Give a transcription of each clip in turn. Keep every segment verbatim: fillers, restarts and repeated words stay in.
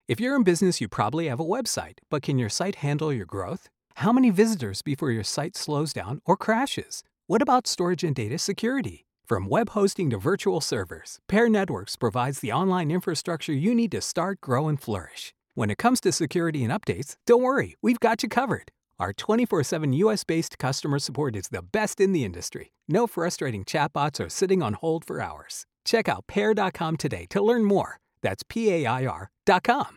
If you're in business, you probably have a website, but can your site handle your growth? How many visitors before your site slows down or crashes? What about storage and data security? From web hosting to virtual servers, Pair Networks provides the online infrastructure you need to start, grow, and flourish. When it comes to security and updates, don't worry, we've got you covered. Our twenty-four seven U S-based customer support is the best in the industry. No frustrating chatbots or sitting on hold for hours. Check out pair dot com today to learn more. That's P A I R dot com.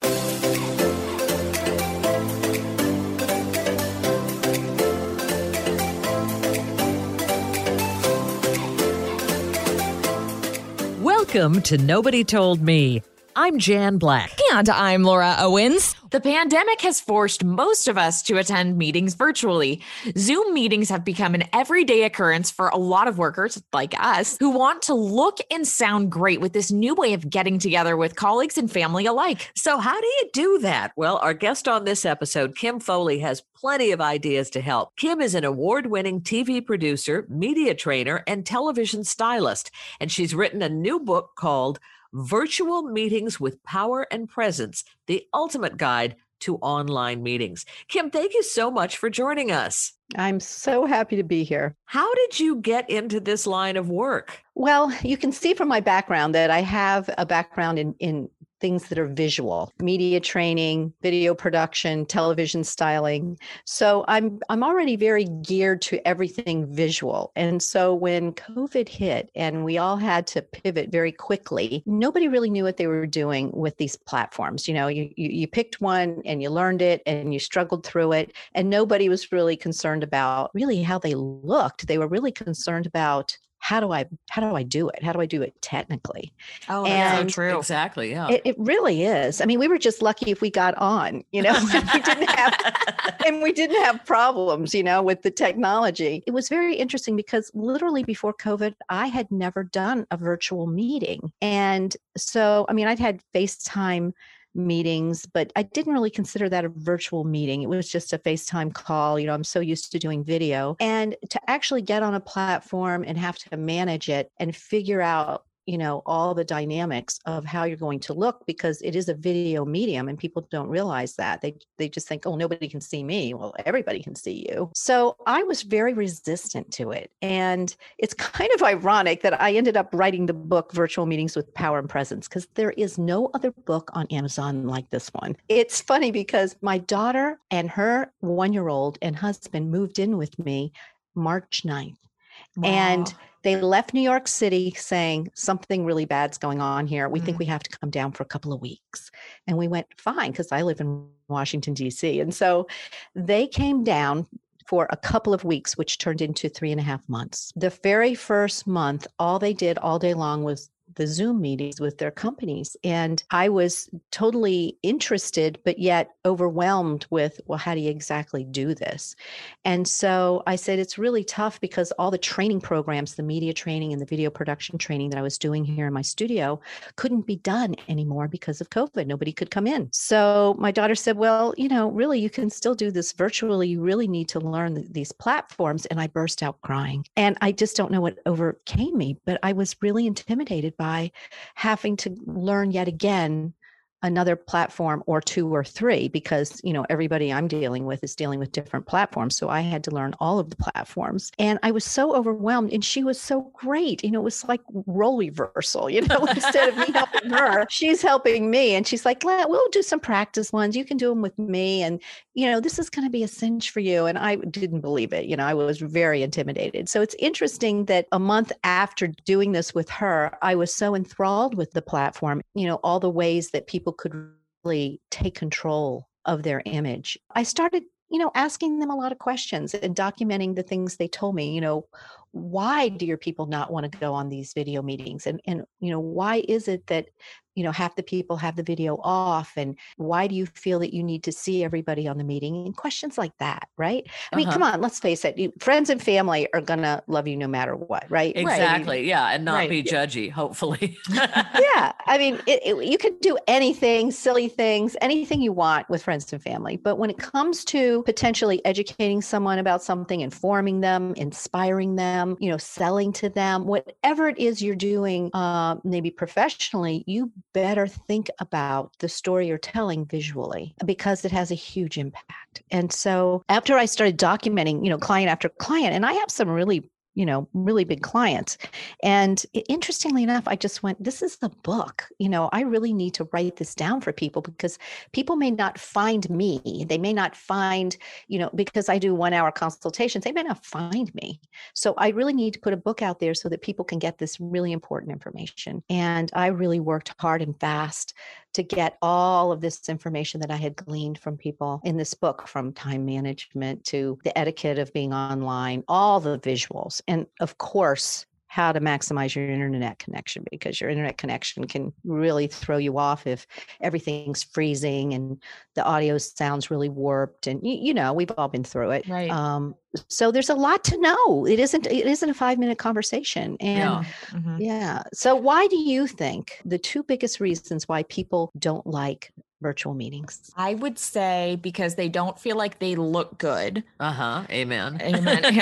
Welcome to Nobody Told Me. I'm Jan Black. And I'm Laura Owens. The pandemic has forced most of us to attend meetings virtually. Zoom meetings have become an everyday occurrence for a lot of workers like us who want to look and sound great with this new way of getting together with colleagues and family alike. So how do you do that? Well, our guest on this episode, Kim Foley, has plenty of ideas to help. Kim is an award-winning T V producer, media trainer, and television stylist, and she's written a new book called Virtual Meetings with Power and Presence, the ultimate guide to online meetings. Kim, thank you so much for joining us. I'm so happy to be here. How did you get into this line of work? Well, you can see from my background that I have a background in, in things that are visual, media training, video production, television styling. So I'm I'm already very geared to everything visual. And so when COVID hit and we all had to pivot very quickly, nobody really knew what they were doing with these platforms. You know, you you, you picked one and you learned it and you struggled through it, and nobody was really concerned about really how they looked. They were really concerned about How do I how do I do it? How do I do it technically? Oh, that's so true. Exactly. Yeah. It, it really is. I mean, we were just lucky if we got on, you know, we didn't have and we didn't have problems, you know, with the technology. It was very interesting because literally before COVID, I had never done a virtual meeting. And so, I mean, I'd had FaceTime meetings, but I didn't really consider that a virtual meeting. It was just a FaceTime call. You know, I'm so used to doing video, and to actually get on a platform and have to manage it and figure out, you know, all the dynamics of how you're going to look, because it is a video medium and people don't realize that. They they just think, oh, nobody can see me. Well, everybody can see you. So I was very resistant to it. And it's kind of ironic that I ended up writing the book, Virtual Meetings with Power and Presence, because there is no other book on Amazon like this one. It's funny because my daughter and her one-year-old and husband moved in with me March ninth. Wow. And they left New York City saying something really bad's going on here. We mm. think we have to come down for a couple of weeks. And we went, fine, because I live in Washington, D C. And so they came down for a couple of weeks, which turned into three and a half months. The very first month, all they did all day long was the Zoom meetings with their companies. And I was totally interested, but yet overwhelmed with, well, how do you exactly do this? And so I said, it's really tough because all the training programs, the media training and the video production training that I was doing here in my studio couldn't be done anymore because of COVID. Nobody could come in. So my daughter said, well, you know, really, you can still do this virtually. You really need to learn th- these platforms. And I burst out crying. And I just don't know what overcame me, but I was really intimidated by having to learn yet again another platform or two or three, because, you know, everybody I'm dealing with is dealing with different platforms. So I had to learn all of the platforms, and I was so overwhelmed, and she was so great. You know, it was like role reversal, you know, instead of me helping her, she's helping me. And she's like, we'll do some practice ones. You can do them with me. And, you know, this is going to be a cinch for you. And I didn't believe it. You know, I was very intimidated. So it's interesting that a month after doing this with her, I was so enthralled with the platform, you know, all the ways that people could really take control of their image. I started, you know, asking them a lot of questions and documenting the things they told me. You know, why do your people not want to go on these video meetings? And, and, you know, why is it that, you know, half the people have the video off? And why do you feel that you need to see everybody on the meeting? And questions like that, right? I mean, uh-huh. come on, let's face it. You, friends and family are going to love you no matter what, right? Exactly. Right. Yeah. And not right. be judgy, hopefully. yeah. I mean, it, it, you can do anything, silly things, anything you want with friends and family. But when it comes to potentially educating someone about something, informing them, inspiring them, them, you know, selling to them, whatever it is you're doing, uh, maybe professionally, you better think about the story you're telling visually because it has a huge impact. And so after I started documenting, you know, client after client, and I have some really you know, really big clients. And interestingly enough, I just went, this is the book. You know, I really need to write this down for people because people may not find me. They may not find, you know, because I do one hour consultations, they may not find me. So I really need to put a book out there so that people can get this really important information. And I really worked hard and fast to get all of this information that I had gleaned from people in this book, from time management to the etiquette of being online, all the visuals, and of course, how to maximize your internet connection, because your internet connection can really throw you off if everything's freezing and the audio sounds really warped. And you, you know, we've all been through it. Right. Um, so there's a lot to know. It isn't, it isn't a five minute conversation. And Yeah. Mm-hmm. yeah. So why do you think the two biggest reasons why people don't like virtual meetings? I would say because they don't feel like they look good. Uh-huh. Amen. Amen.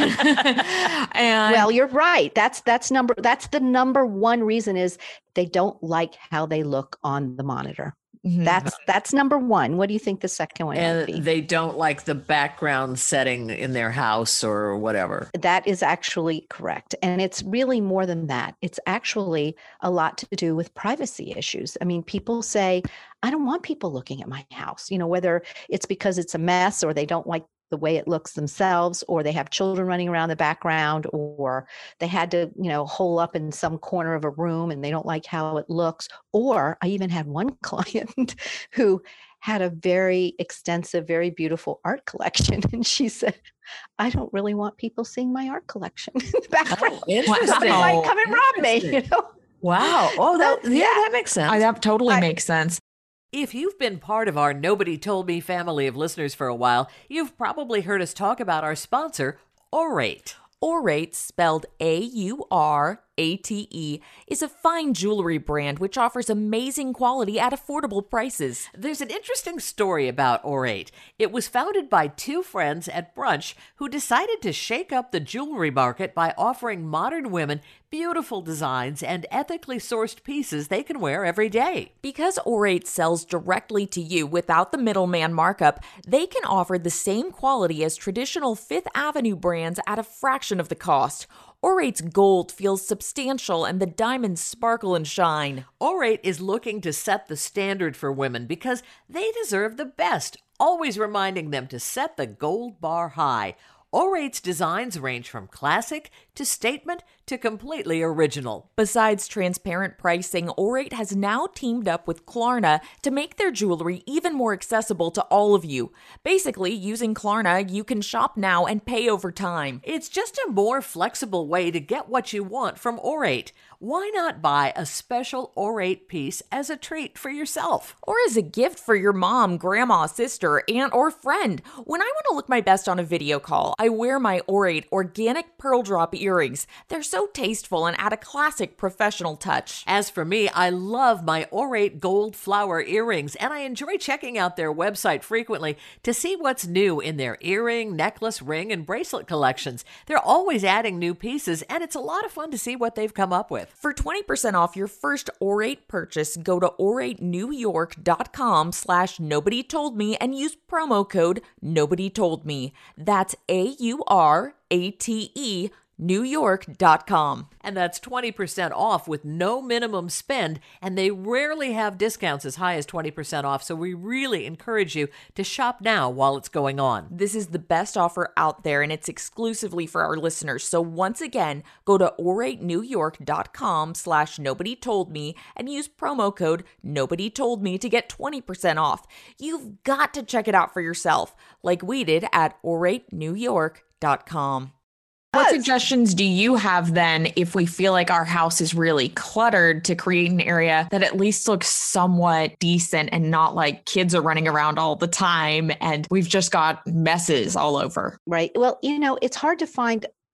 Yeah. And Well, you're right. That's that's number that's the number one reason is they don't like how they look on the monitor. Mhm. That's that's number one. What do you think the second one And might be? they don't like the background setting in their house or whatever. That is actually correct. And it's really more than that. It's actually a lot to do with privacy issues. I mean, people say, I don't want people looking at my house, you know, whether it's because it's a mess or they don't like the way it looks themselves, or they have children running around the background, or they had to, you know, hole up in some corner of a room and they don't like how it looks. Or I even had one client who had a very extensive, very beautiful art collection. And she said, I don't really want people seeing my art collection in the background. Oh, interesting. Somebody might come and rob me, you know? Wow. Oh, that, So, yeah, yeah. that makes sense. I, that totally I- makes sense. If you've been part of our Nobody Told Me family of listeners for a while, you've probably heard us talk about our sponsor, Aurate. Aurate, spelled A U R A T E, is a fine jewelry brand which offers amazing quality at affordable prices. There's an interesting story about Aurate. It was founded by two friends at brunch who decided to shake up the jewelry market by offering modern women beautiful designs and ethically sourced pieces they can wear every day. Because Aurate sells directly to you without the middleman markup, they can offer the same quality as traditional Fifth Avenue brands at a fraction of the cost. Aurate's gold feels substantial and the diamonds sparkle and shine. Aurate is looking to set the standard for women because they deserve the best, always reminding them to set the gold bar high. Aurate's designs range from classic to statement to completely original. Besides transparent pricing, Aurate has now teamed up with Klarna to make their jewelry even more accessible to all of you. Basically, using Klarna, you can shop now and pay over time. It's just a more flexible way to get what you want from Aurate. Why not buy a special Aurate piece as a treat for yourself? Or as a gift for your mom, grandma, sister, aunt, or friend. When I want to look my best on a video call, I wear my Aurate organic pearl drop earrings. They're so tasteful and add a classic professional touch. As for me, I love my Aurate gold flower earrings, and I enjoy checking out their website frequently to see what's new in their earring, necklace, ring, and bracelet collections. They're always adding new pieces, and it's a lot of fun to see what they've come up with. For twenty percent off your first Aurate purchase, go to auratenewyork.com slash nobody told me and use promo code nobody told me. That's A U R A T E new york dot com. And that's twenty percent off with no minimum spend, and they rarely have discounts as high as twenty percent off, so we really encourage you to shop now while it's going on. This is the best offer out there, and it's exclusively for our listeners. So once again, go to auratenewyork.com slash nobody told me and use promo code nobody told me to get twenty percent off. You've got to check it out for yourself, like we did at aurate new york dot com. What suggestions do you have then if we feel like our house is really cluttered to create an area that at least looks somewhat decent and not like kids are running around all the time and we've just got messes all over? Right. Well, you know, it's hard to find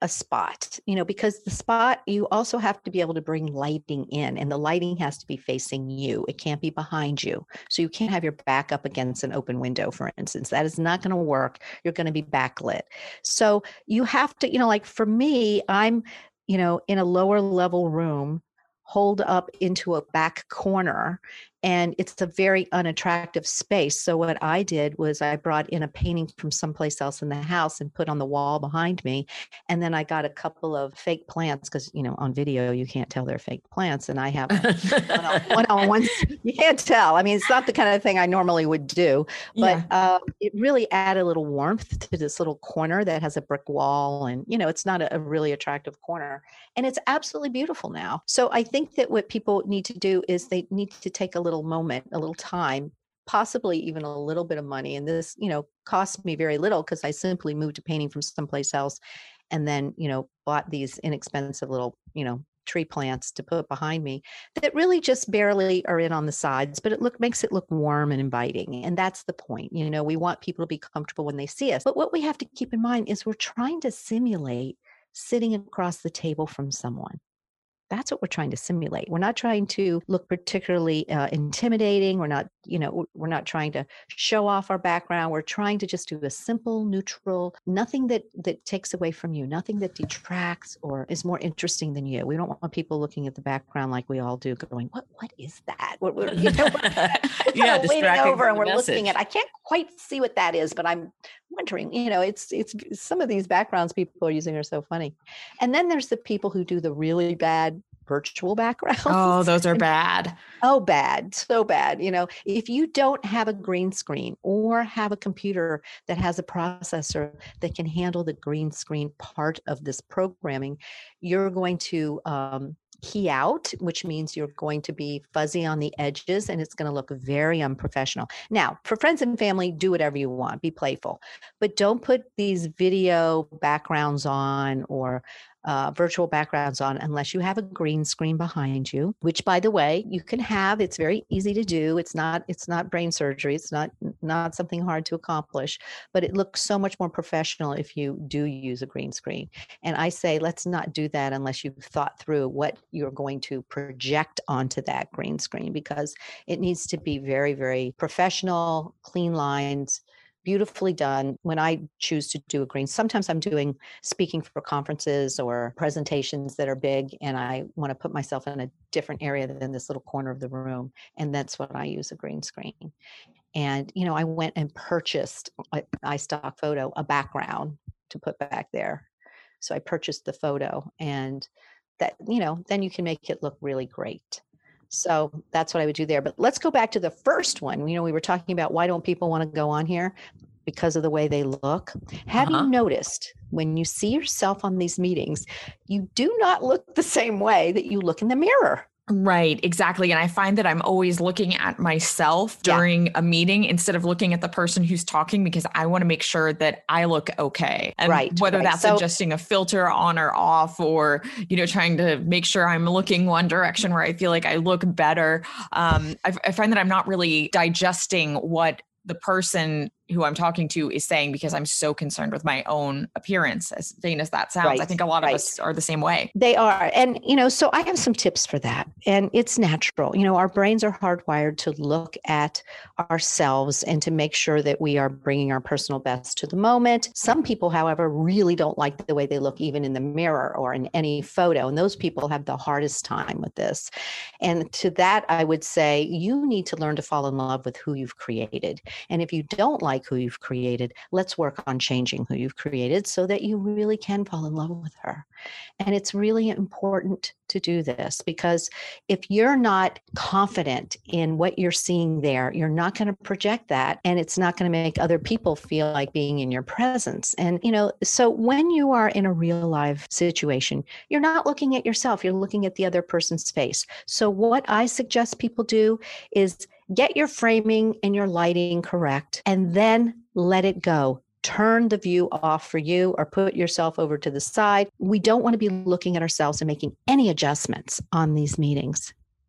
a spot, you know, because the spot, you also have to be able to bring lighting in, and the lighting has to be facing you. It can't be behind you. So you can't have your back up against an open window, for instance. That is not going to work. You're going to be backlit. So you have to, you know, like for me, I'm, you know, in a lower level room, hold up into a back corner, and it's a very unattractive space. So what I did was I brought in a painting from someplace else in the house and put on the wall behind me. And then I got a couple of fake plants because, you know, on video, you can't tell they're fake plants. And I have one-on-ones. You can't tell. I mean, it's not the kind of thing I normally would do, but yeah. uh, it really added a little warmth to this little corner that has a brick wall. And, you know, it's not a, a really attractive corner. And it's absolutely beautiful now. So I think that what people need to do is they need to take a little moment, a little time, possibly even a little bit of money. And this, you know, cost me very little because I simply moved a painting from someplace else and then, you know, bought these inexpensive little, you know, tree plants to put behind me that really just barely are in on the sides, but it look makes it look warm and inviting. And that's the point. You know, we want people to be comfortable when they see us. But what we have to keep in mind is we're trying to simulate sitting across the table from someone. That's what we're trying to simulate. We're not trying to look particularly uh, intimidating. We're not, you know, we're not trying to show off our background. We're trying to just do a simple, neutral, nothing that that takes away from you, nothing that detracts or is more interesting than you. We don't want people looking at the background like we all do, going, "What? What is that?" What, what, you know, we're yeah, leaning over and we're message. looking at. I can't quite see what that is, but I'm wondering. You know, it's it's some of these backgrounds people are using are so funny, and then there's the people who do the really bad virtual backgrounds. Oh, those are bad. Oh, bad. So bad. You know, if you don't have a green screen or have a computer that has a processor that can handle the green screen part of this programming, you're going to um, key out, which means you're going to be fuzzy on the edges and it's going to look very unprofessional. Now, for friends and family, do whatever you want, be playful, but don't put these video backgrounds on or Uh, virtual backgrounds on unless you have a green screen behind you, which, by the way, you can have. It's very easy to do. It's not it's not brain surgery. It's not not something hard to accomplish, but it looks so much more professional if you do use a green screen. And I say, let's not do that unless you've thought through what you're going to project onto that green screen, because it needs to be very, very professional, clean lines, beautifully done. When I choose to do a green, sometimes I'm doing speaking for conferences or presentations that are big, and I want to put myself in a different area than this little corner of the room. And that's what I use a green screen. And, you know, I went and purchased a iStock photo, a background to put back there. So I purchased the photo, and that, you know, then you can make it look really great. So that's what I would do there. But let's go back to the first one. You know, we were talking about why don't people want to go on here? Because of the way they look. Have uh-huh. you noticed when you see yourself on these meetings, you do not look the same way that you look in the mirror? Right, exactly. And I find that I'm always looking at myself during yeah. a meeting instead of looking at the person who's talking, because I want to make sure that I look okay. And right, whether right. that's so, adjusting a filter on or off, or, you know, trying to make sure I'm looking one direction where I feel like I look better. Um, I, I find that I'm not really digesting what the person who I'm talking to is saying, because I'm so concerned with my own appearance, as vain as that sounds. Right, I think a lot right. of us are the same way. They are. And, you know, so I have some tips for that. And it's natural. You know, our brains are hardwired to look at ourselves and to make sure that we are bringing our personal best to the moment. Some people, however, really don't like the way they look even in the mirror or in any photo. And those people have the hardest time with this. And to that, I would say you need to learn to fall in love with who you've created. And if you don't like who you've created, let's work on changing who you've created so that you really can fall in love with her. And it's really important to do this, because if you're not confident in what you're seeing there, you're not going to project that, and it's not going to make other people feel like being in your presence. And, you know, so when you are in a real life situation, you're not looking at yourself, you're looking at the other person's face. So what I suggest people do is get your framing and your lighting correct, and then let it go. Turn the view off for you, or put yourself over to the side. We don't want to be looking at ourselves and making any adjustments on these meetings.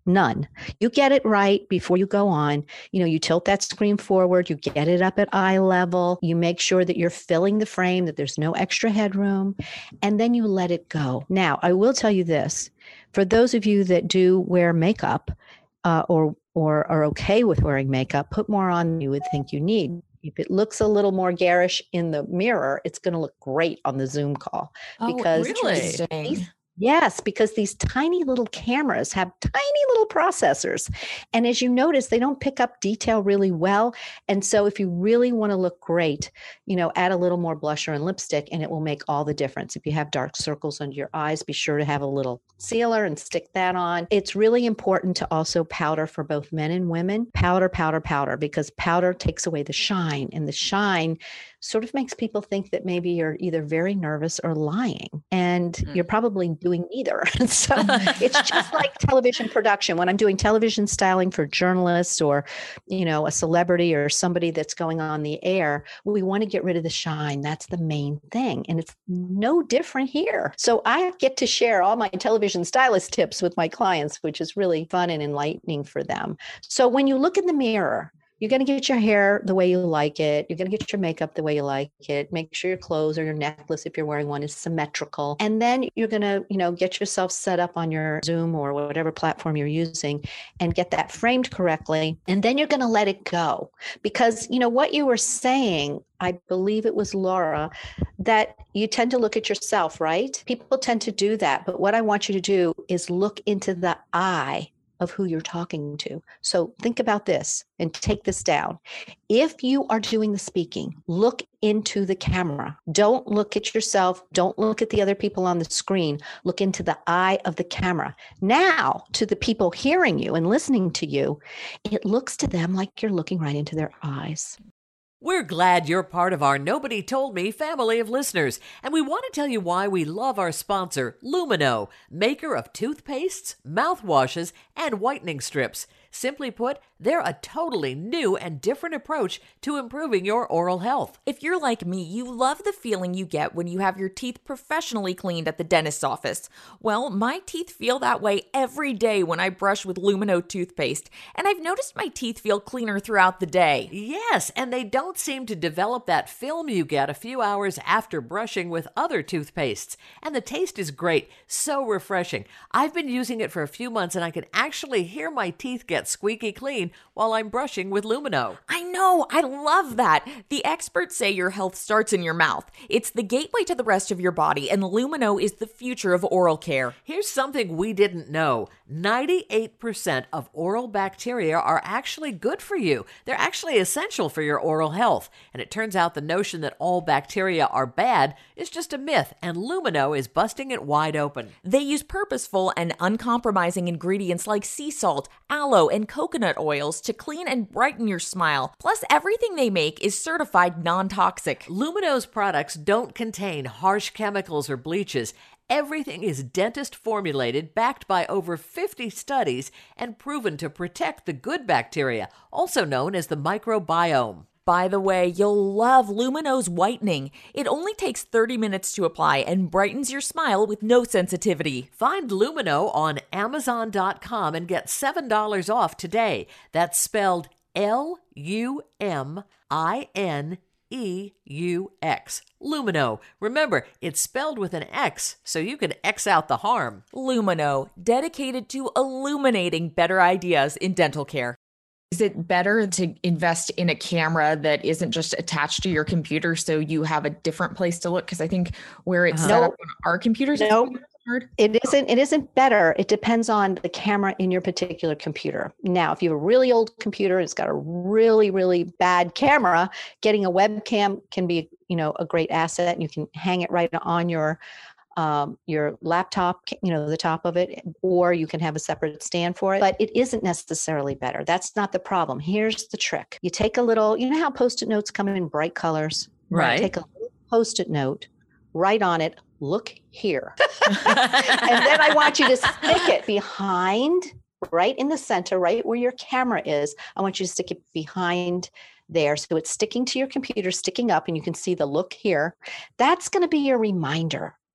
None. You get it right before you go on. You know, you tilt that screen forward, you get it up at eye level, you make sure that you're filling the frame, that there's no extra headroom, and then you let it go. Now, I will tell you this, for those of you that do wear makeup uh, or or are okay with wearing makeup, put more on than you would think you need. If it looks a little more garish in the mirror, it's going to look great on the Zoom call. Oh, because really? these, Yes, because these tiny little cameras have tiny little processors. And as you notice, they don't pick up detail really well. And so if you really want to look great, you know, add a little more blusher and lipstick and it will make all the difference. If you have dark circles under your eyes, be sure to have a little sealer and stick that on. It's really important to also powder for both men and women. Powder, powder, powder, because powder takes away the shine, and the shine sort of makes people think that maybe you're either very nervous or lying, and mm. you're probably doing neither. So it's just like television production. When I'm doing television styling for journalists or, you know, a celebrity or somebody that's going on the air, we want to get rid of the shine. That's the main thing. And it's no different here. So I get to share all my television stylist tips with my clients, which is really fun and enlightening for them. So when you look in the mirror, you're going to get your hair the way you like it. You're going to get your makeup the way you like it. Make sure your clothes or your necklace, if you're wearing one, is symmetrical. And then you're going to, you know, get yourself set up on your Zoom or whatever platform you're using and get that framed correctly. And then you're going to let it go. Because, you know, what you were saying, I believe it was Laura, that you tend to look at yourself, right? People tend to do that. But what I want you to do is look into the eye of who you're talking to. So think about this and take this down. If you are doing the speaking, look into the camera. Don't look at yourself. Don't look at the other people on the screen. Look into the eye of the camera. Now, to the people hearing you and listening to you, it looks to them like you're looking right into their eyes. We're glad you're part of our Nobody Told Me family of listeners, and we want to tell you why we love our sponsor, Lumino, maker of toothpastes, mouthwashes, and whitening strips. Simply put, they're a totally new and different approach to improving your oral health. If you're like me, you love the feeling you get when you have your teeth professionally cleaned at the dentist's office. Well, my teeth feel that way every day when I brush with Lumino toothpaste, and I've noticed my teeth feel cleaner throughout the day. Yes, and they don't seem to develop that film you get a few hours after brushing with other toothpastes. And the taste is great, so refreshing. I've been using it for a few months, and I can actually hear my teeth get squeaky clean while I'm brushing with Lumino. I know, I love that. The experts say your health starts in your mouth. It's the gateway to the rest of your body, and Lumino is the future of oral care. Here's something we didn't know. ninety-eight percent of oral bacteria are actually good for you. They're actually essential for your oral health. And it turns out the notion that all bacteria are bad is just a myth, and Lumino is busting it wide open. They use purposeful and uncompromising ingredients like sea salt, aloe, and coconut oils to clean and brighten your smile. Plus, everything they make is certified non-toxic. Lumino's products don't contain harsh chemicals or bleaches. Everything is dentist formulated, backed by over fifty studies, and proven to protect the good bacteria, also known as the microbiome. By the way, you'll love Lumino's whitening. It only takes thirty minutes to apply and brightens your smile with no sensitivity. Find Lumino on Amazon dot com and get seven dollars off today. That's spelled L U M I N E U X. Lumino. Remember, it's spelled with an X, so you can X out the harm. Lumino, dedicated to illuminating better ideas in dental care. Is it better to invest in a camera that isn't just attached to your computer so you have a different place to look? Because I think where it's uh-huh. set up on our computers, no, it isn't. It isn't better. It depends on the camera in your particular computer. Now, if you have a really old computer, it's got a really, really bad camera. Getting a webcam can be, you know, a great asset. You can hang it right on your um, your laptop, you know, the top of it, or you can have a separate stand for it, but it isn't necessarily better. That's not the problem. Here's the trick. You take a little, you know how Post-it notes come in bright colors? Right. Take a little Post-it note, write on it, look here. And then I want you to stick it behind, right in the center, right where your camera is. I want you to stick it behind there. So it's sticking to your computer, sticking up, and you can see the look here. That's going to be your reminder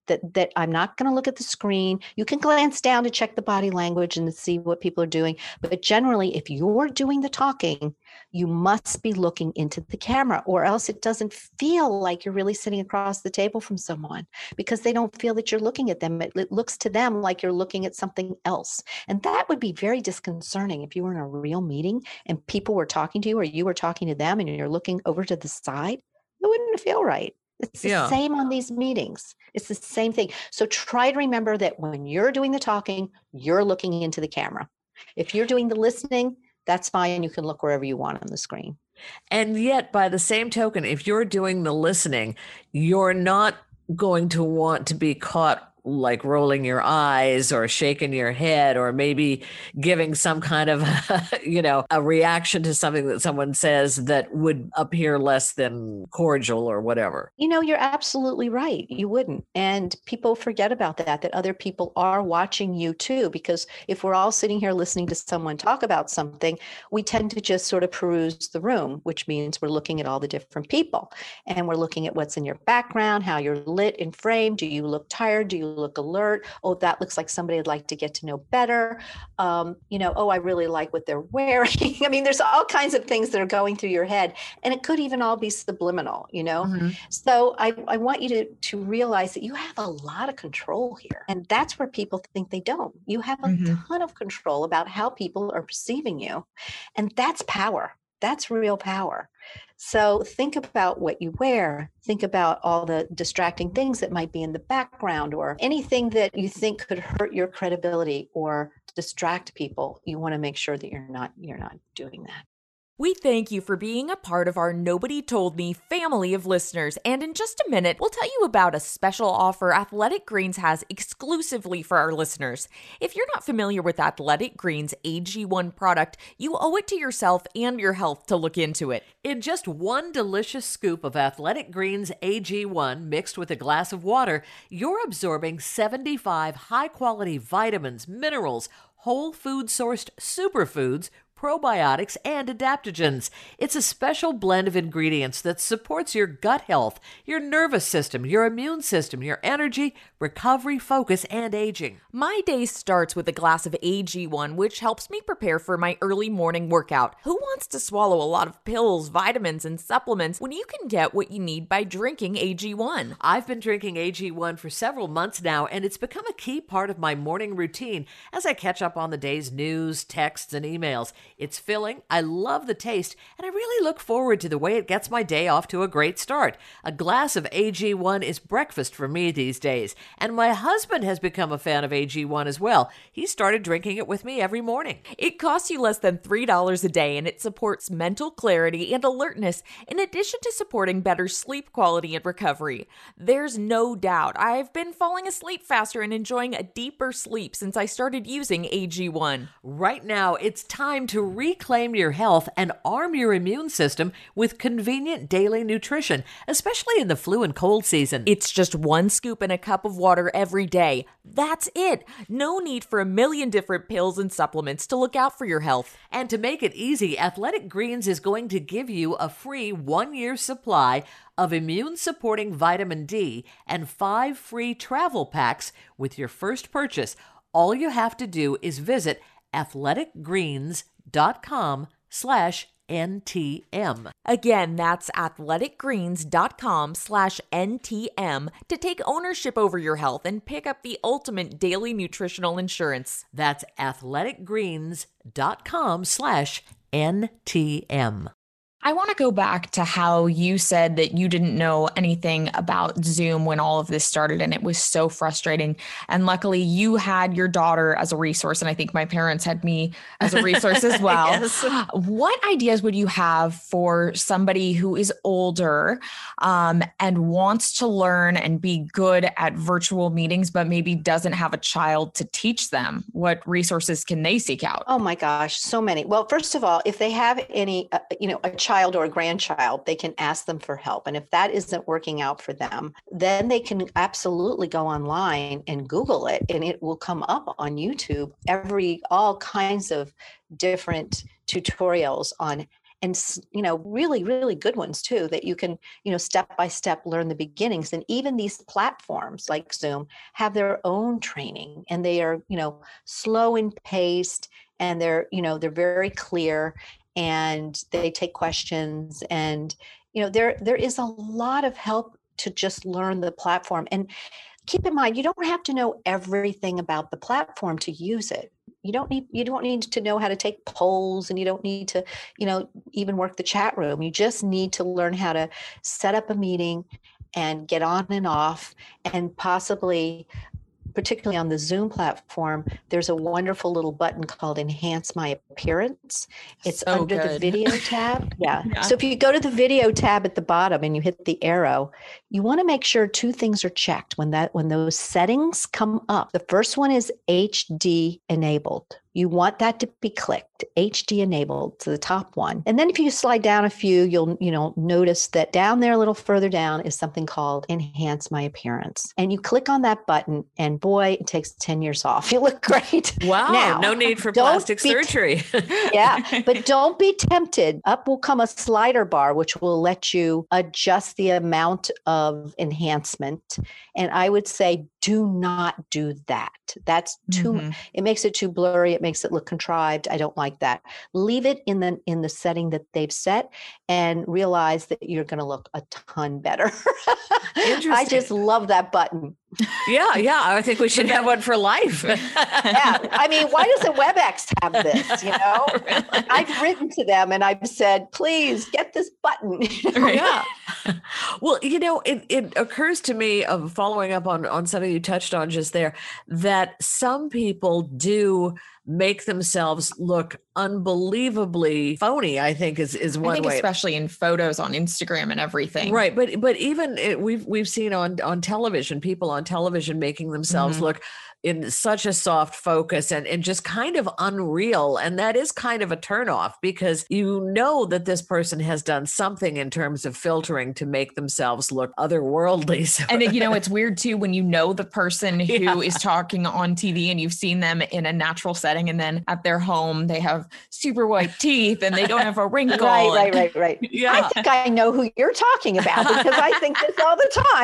that, that I'm not going to look at the screen. You can glance down to check the body language and see what people are doing. But generally, if you're doing the talking, you must be looking into the camera, or else it doesn't feel like you're really sitting across the table from someone, because they don't feel that you're looking at them. It, it looks to them like you're looking at something else. And that would be very disconcerting if you were in a real meeting and people were talking to you, or you were talking to them and you're looking over to the side. It wouldn't feel right. It's the Yeah. same on these meetings. It's the same thing. So try to remember that when you're doing the talking, you're looking into the camera. If you're doing the listening, that's fine. You can look wherever you want on the screen. And yet, by the same token, if you're doing the listening, you're not going to want to be caught like rolling your eyes or shaking your head, or maybe giving some kind of, you know, a reaction to something that someone says that would appear less than cordial or whatever. You know, you're absolutely right. You wouldn't. And people forget about that, that other people are watching you too, because if we're all sitting here listening to someone talk about something, we tend to just sort of peruse the room, which means we're looking at all the different people, and we're looking at what's in your background, how you're lit and framed. Do you look tired? Do you look alert? Oh, that looks like somebody I'd like to get to know better. Um, you know, oh, I really like what they're wearing. I mean, there's all kinds of things that are going through your head, and it could even all be subliminal, you know? Mm-hmm. So I, I want you to, to realize that you have a lot of control here. And that's where people think they don't. You have a mm-hmm. ton of control about how people are perceiving you. And that's power. That's real power. So think about what you wear. Think about all the distracting things that might be in the background, or anything that you think could hurt your credibility or distract people. You want to make sure that you're not, you're not doing that. We thank you for being a part of our Nobody Told Me family of listeners, and in just a minute, we'll tell you about a special offer Athletic Greens has exclusively for our listeners. If you're not familiar with Athletic Greens' A G one product, you owe it to yourself and your health to look into it. In just one delicious scoop of Athletic Greens A G one mixed with a glass of water, you're absorbing seventy-five high-quality vitamins, minerals, whole food-sourced superfoods, probiotics, and adaptogens. It's a special blend of ingredients that supports your gut health, your nervous system, your immune system, your energy, recovery, focus, and aging. My day starts with a glass of A G one, which helps me prepare for my early morning workout. Who wants to swallow a lot of pills, vitamins, and supplements when you can get what you need by drinking A G one? I've been drinking A G one for several months now, and it's become a key part of my morning routine as I catch up on the day's news, texts, and emails. It's filling, I love the taste, and I really look forward to the way it gets my day off to a great start. A glass of A G one is breakfast for me these days, and my husband has become a fan of A G one as well. He started drinking it with me every morning. It costs you less than three dollars a day, and it supports mental clarity and alertness, in addition to supporting better sleep quality and recovery. There's no doubt I've been falling asleep faster and enjoying a deeper sleep since I started using A G one. Right now, it's time to reclaim your health and arm your immune system with convenient daily nutrition, especially in the flu and cold season. It's just one scoop in a cup of water every day. That's it. No need for a million different pills and supplements to look out for your health. And to make it easy, Athletic Greens is going to give you a free one-year supply of immune-supporting vitamin D and five free travel packs with your first purchase. All you have to do is visit athleticgreens.com slash NTM. Again, that's athleticgreens.com slash NTM to take ownership over your health and pick up the ultimate daily nutritional insurance. That's athleticgreens.com slash NTM. I want to go back to how you said that you didn't know anything about Zoom when all of this started, and it was so frustrating. And luckily you had your daughter as a resource, and I think my parents had me as a resource as well. Yes. What ideas would you have for somebody who is older um, and wants to learn and be good at virtual meetings, but maybe doesn't have a child to teach them? What resources can they seek out? Oh my gosh, so many. Well, first of all, if they have any, uh, you know, a child or a grandchild, they can ask them for help. And if that isn't working out for them, then they can absolutely go online and Google it, and it will come up on YouTube, every, all kinds of different tutorials on and, you know, really, really good ones too, that you can, you know, step by step learn the beginnings. And even these platforms like Zoom have their own training, and they are, you know, slow and paced, and they're, you know, they're very clear, and they take questions. And, you know, there, there is a lot of help to just learn the platform. And keep in mind, you don't have to know everything about the platform to use it. You don't need, you don't need to know how to take polls, and you don't need to, you know, even work the chat room. You just need to learn how to set up a meeting and get on and off, and possibly, particularly on the Zoom platform, there's a wonderful little button called Enhance My Appearance. It's So under good. the video tab. Yeah. Yeah. So if you go to the video tab at the bottom and you hit the arrow, you want to make sure two things are checked when that when those settings come up. The first one is H D enabled. You want that to be clicked, H D enabled, to the top one. And then if you slide down a few, you'll, you know, notice that down there a little further down is something called Enhance My Appearance. And you click on that button, and boy, it takes ten years off. You look great. Wow. Now, no need for don't plastic be- surgery. Yeah, but don't be tempted. Up will come a slider bar, which will let you adjust the amount of enhancement. And I would say, do not do that. That's too, Mhm. it makes it too blurry. It makes it look contrived. I don't like that. Leave it in the, in the setting that they've set, and realize that you're going to look a ton better. I Interesting. just love that button. Yeah, yeah. I think we should have one for life. Yeah. I mean, why doesn't WebEx have this? You know, Really? I've written to them and I've said, please get this button. Yeah. Well, you know, it, it occurs to me, of following up on, on something you touched on just there, that some people do make themselves look unbelievably phony, I think is, is I one think way. especially in photos on Instagram and everything. Right. But, but even it, we've, we've seen on, on television, people on television making themselves Mhm. look in such a soft focus and, and just kind of unreal. And that is kind of a turnoff, because you know that this person has done something in terms of filtering to make themselves look otherworldly. So, And you know, it's weird too, when you know the person who Yeah. is talking on T V and you've seen them in a natural setting, and then at their home, they have super white teeth and they don't have a wrinkle. Right, right, and- right, right. Yeah. I think I know who you're talking about, because I think this all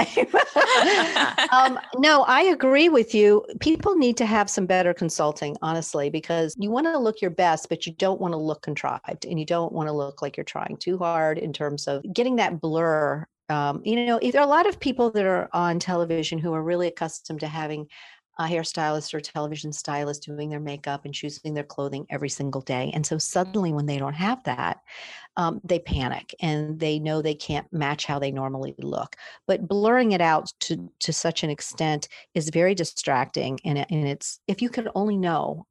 the time. um, no, I agree with you. People need to have some better consulting, honestly, because you want to look your best, but you don't want to look contrived, and you don't want to look like you're trying too hard in terms of getting that blur. Um, you know, if there are a lot of people that are on television who are really accustomed to having a hairstylist or television stylist doing their makeup and choosing their clothing every single day. And so suddenly when they don't have that, um, they panic, and they know they can't match how they normally look. But blurring it out to, to such an extent is very distracting. And, it- and it's, if you could only know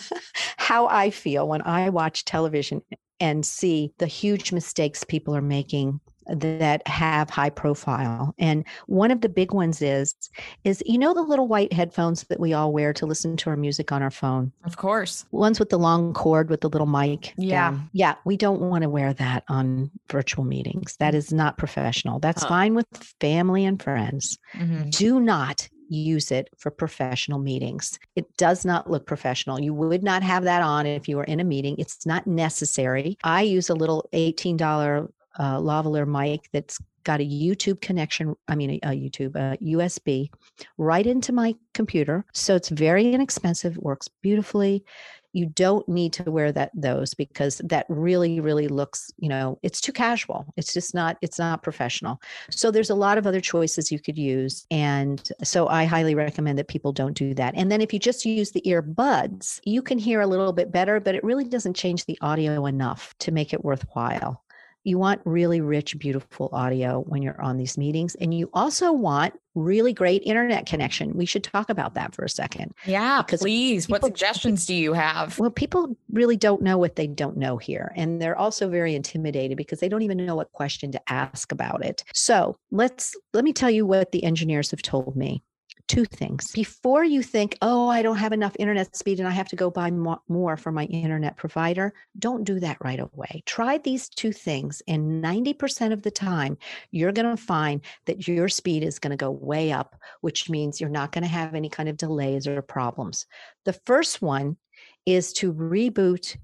how I feel when I watch television and see the huge mistakes people are making that have high profile. And one of the big ones is, is, you know, the little white headphones that we all wear to listen to our music on our phone, Of course. ones with the long cord with the little mic. Yeah. down. Yeah. We don't want to wear that on virtual meetings. That is not professional. That's Huh. fine with family and friends. Mhm. Do not use it for professional meetings. It does not look professional. You would not have that on if you were in a meeting. It's not necessary. I use a little eighteen dollars uh, lavalier mic that's got a YouTube connection. I mean, a, a YouTube, a U S B right into my computer. So it's very inexpensive, works beautifully. You don't need to wear that those because that really, really looks, you know, it's too casual. It's just not, it's not professional. So there's a lot of other choices you could use. And so I highly recommend that people don't do that. And then if you just use the earbuds, you can hear a little bit better, but it really doesn't change the audio enough to make it worthwhile. You want really rich, beautiful audio when you're on these meetings. And you also want really great internet connection. We should talk about that for a second. Yeah, Because please. What people- suggestions do you have? Well, people really don't know what they don't know here. And they're also very intimidated because they don't even know what question to ask about it. So let's, let me tell you what the engineers have told me. Two things. Before you think, oh, I don't have enough internet speed and I have to go buy mo- more from my internet provider, don't do that right away. Try these two things. And ninety percent of the time, you're going to find that your speed is going to go way up, which means you're not going to have any kind of delays or problems. The first one is to reboot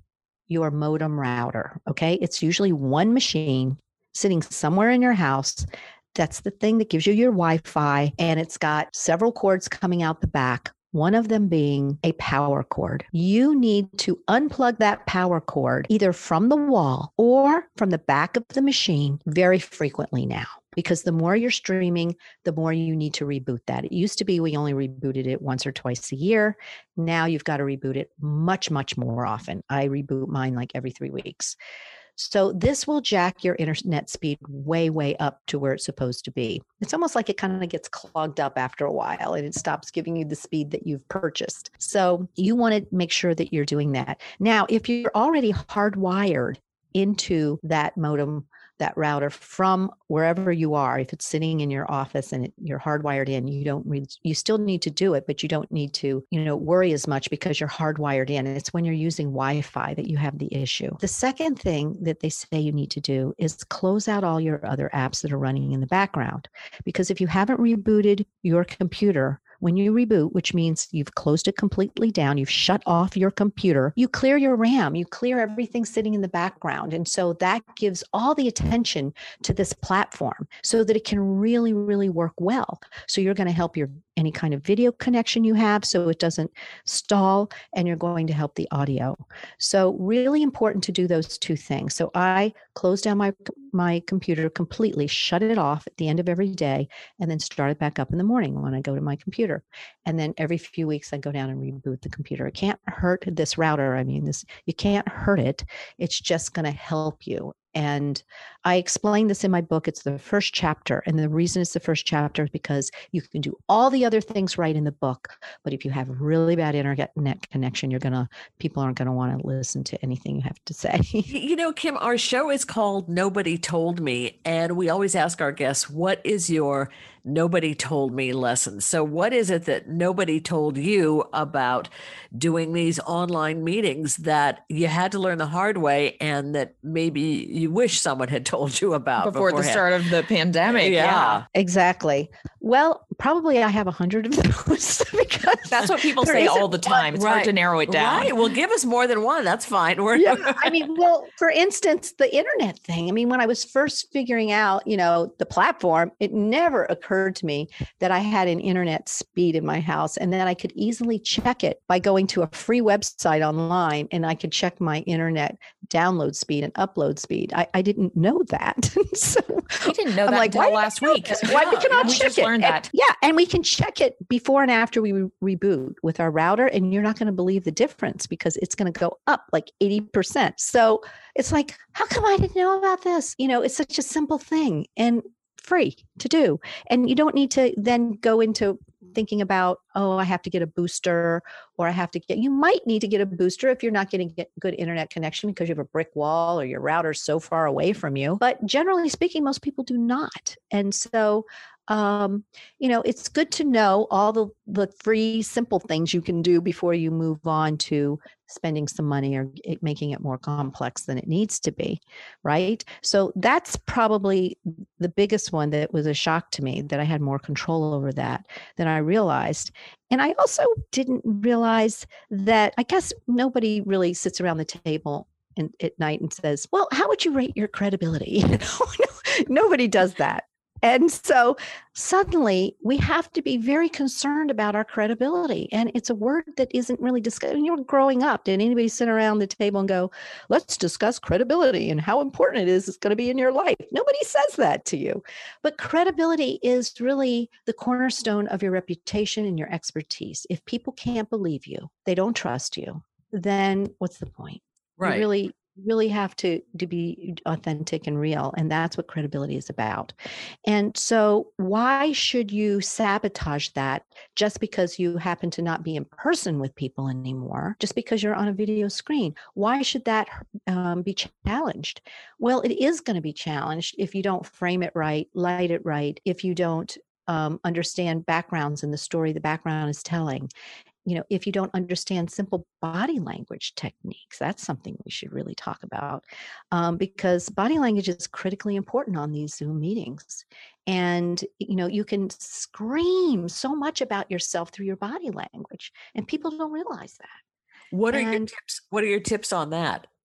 your modem router. Okay. It's usually one machine sitting somewhere in your house. That's the thing that gives you your Wi-Fi, and it's got several cords coming out the back, one of them being a power cord. You need to unplug that power cord either from the wall or from the back of the machine very frequently now, because the more you're streaming, the more you need to reboot that. It used to be we only rebooted it once or twice a year. Now you've got to reboot it much, much more often. I reboot mine like every three weeks. So this will jack your internet speed way, way up to where it's supposed to be. It's almost like it kind of gets clogged up after a while and it stops giving you the speed that you've purchased. So you want to make sure that you're doing that. Now, if you're already hardwired into that modem, that router from wherever you are, if it's sitting in your office and it, you're hardwired in, you don't read, you still need to do it, but you don't need to, you know, worry as much because you're hardwired in. And it's when you're using Wi-Fi that you have the issue. The second thing that they say you need to do is close out all your other apps that are running in the background. Because if you haven't rebooted your computer, when you reboot, which means you've closed it completely down, you've shut off your computer, you clear your RAM, you clear everything sitting in the background. And so that gives all the attention to this platform so that it can really, really work well. So you're going to help your any kind of video connection you have so it doesn't stall, and you're going to help the audio. So really important to do those two things. So I close down my my computer completely, shut it off at the end of every day, and then start it back up in the morning when I go to my computer. And then every few weeks I go down and reboot the computer. It can't hurt this router. I mean, this you can't hurt it. It's just going to help you. And I explain this in my book. It's the first chapter. And the reason it's the first chapter is because you can do all the other things right in the book. But if you have really bad internet connection, you're going to, people aren't going to want to listen to anything you have to say. You know, Kim, our show is called Nobody Told Me. And we always ask our guests, what is your nobody told me lesson? So what is it that nobody told you about doing these online meetings that you had to learn the hard way and that maybe you wish someone had told you about before beforehand. The start of the pandemic? Yeah, yeah. Exactly. Well, probably I have a hundred of those because that's what people say all the time. One. It's right. hard to narrow it down. Right. Well, give us more than one. That's fine. We're yeah. I mean, well, for instance, the internet thing. I mean, when I was first figuring out, you know, the platform, it never occurred to me that I had an internet speed in my house and that I could easily check it by going to a free website online, and I could check my internet download speed and upload speed. I, I didn't know that. So we didn't know I'm that like, until last week. Why yeah. we cannot we check just it? learned that. And, yeah, and we can check it before and after we re- reboot with our router, and you're not going to believe the difference because it's going to go up like eighty percent. So it's like, how come I didn't know about this? You know, it's such a simple thing and free to do. And you don't need to then go into thinking about, oh, I have to get a booster, or I have to get, you might need to get a booster if you're not getting get good internet connection because you have a brick wall or your router's so far away from you. But generally speaking, most people do not. And so, um, you know, it's good to know all the, the free, simple things you can do before you move on to spending some money or it, making it more complex than it needs to be, right? So that's probably the biggest one that was a shock to me, that I had more control over that than I realized. And I also didn't realize that, I guess nobody really sits around the table in, at night and says, well, how would you rate your credibility? You know, nobody does that. And so suddenly we have to be very concerned about our credibility. And it's a word that isn't really discussed. When you're growing up, did anybody sit around the table and go, let's discuss credibility and how important it is it's going to be in your life? Nobody says that to you. But credibility is really the cornerstone of your reputation and your expertise. If people can't believe you, they don't trust you, then what's the point? Right. You really really have to, to be authentic and real. And that's what credibility is about. And so why should you sabotage that just because you happen to not be in person with people anymore, just because you're on a video screen? Why should that um, be challenged? Well, it is going to be challenged if you don't frame it right, light it right, if you don't um, understand backgrounds and the story the background is telling. You know, if you don't understand simple body language techniques, that's something we should really talk about, um, because body language is critically important on these Zoom meetings. And, you know, you can scream so much about yourself through your body language, and people don't realize that. What are and, your tips? What are your tips on that?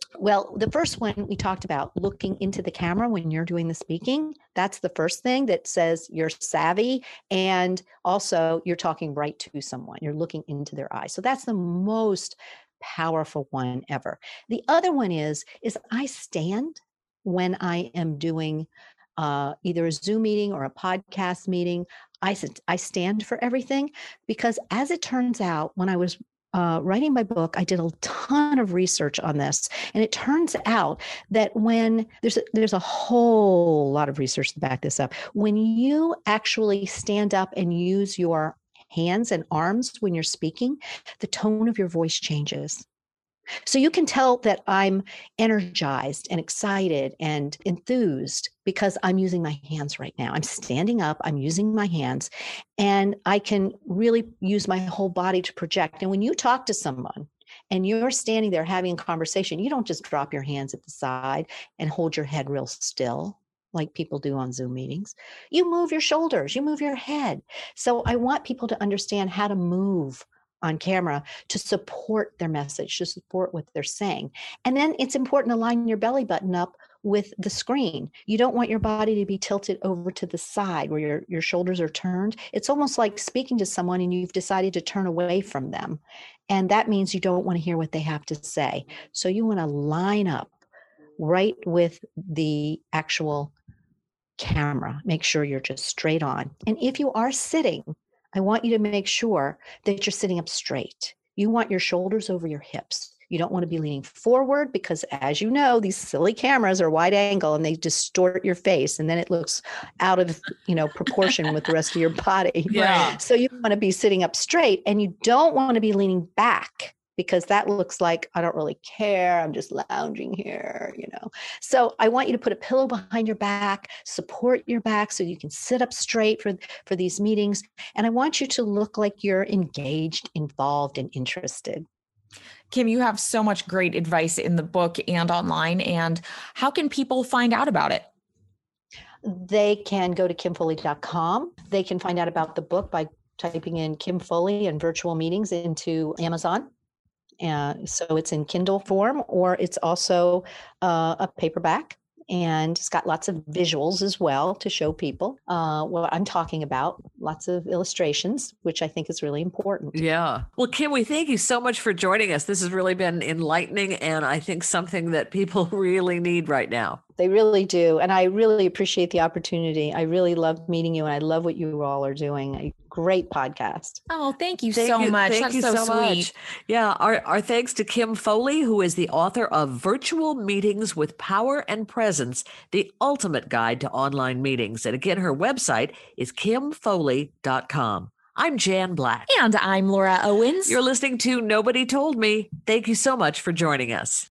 Well, the first one we talked about, looking into the camera when you're doing the speaking. That's the first thing that says you're savvy. And also you're talking right to someone. You're looking into their eyes. So that's the most powerful one ever. The other one is, is I stand when I am doing uh, either a Zoom meeting or a podcast meeting. I, I stand for everything because, as it turns out, when I was uh, writing my book, I did a ton of research on this. And it turns out that when there's a, there's a whole lot of research to back this up, when you actually stand up and use your hands and arms when you're speaking, the tone of your voice changes. So you can tell that I'm energized and excited and enthused because I'm using my hands right now. I'm standing up, I'm using my hands, and I can really use my whole body to project. And when you talk to someone and you're standing there having a conversation, you don't just drop your hands at the side and hold your head real still like people do on Zoom meetings. You move your shoulders, you move your head. So I want people to understand how to move on camera to support their message, to support what they're saying. And then it's important to line your belly button up with the screen. You don't want your body to be tilted over to the side where your, your shoulders are turned. It's almost like speaking to someone and you've decided to turn away from them. And that means you don't want to hear what they have to say. So you want to line up right with the actual camera. Make sure you're just straight on. And if you are sitting, I want you to make sure that you're sitting up straight. You want your shoulders over your hips. You don't want to be leaning forward because, as you know, these silly cameras are wide angle and they distort your face, and then it looks out of, you know, proportion with the rest of your body. Yeah. So you want to be sitting up straight, and you don't want to be leaning back because that looks like, I don't really care. I'm just lounging here, you know. So I want you to put a pillow behind your back, support your back so you can sit up straight for, for these meetings. And I want you to look like you're engaged, involved, and interested. Kim, you have so much great advice in the book and online. And how can people find out about it? They can go to kim foley dot com. They can find out about the book by typing in Kim Foley and virtual meetings into Amazon. Uh, so it's in Kindle form, or it's also uh, a paperback. And it's got lots of visuals as well to show people uh, what I'm talking about. Lots of illustrations, which I think is really important. Yeah. Well, Kim, we thank you so much for joining us. This has really been enlightening, and I think something that people really need right now. They really do. And I really appreciate the opportunity. I really love meeting you, and I love what you all are doing. A great podcast. Oh, thank you Thank so you, much. Thank That's you so, so sweet. much. Yeah. Our, our thanks to Kim Foley, who is the author of Virtual Meetings with Power and Presence, the ultimate guide to online meetings. And again, her website is kim foley dot com. I'm Jan Black. And I'm Laura Owens. You're listening to Nobody Told Me. Thank you so much for joining us.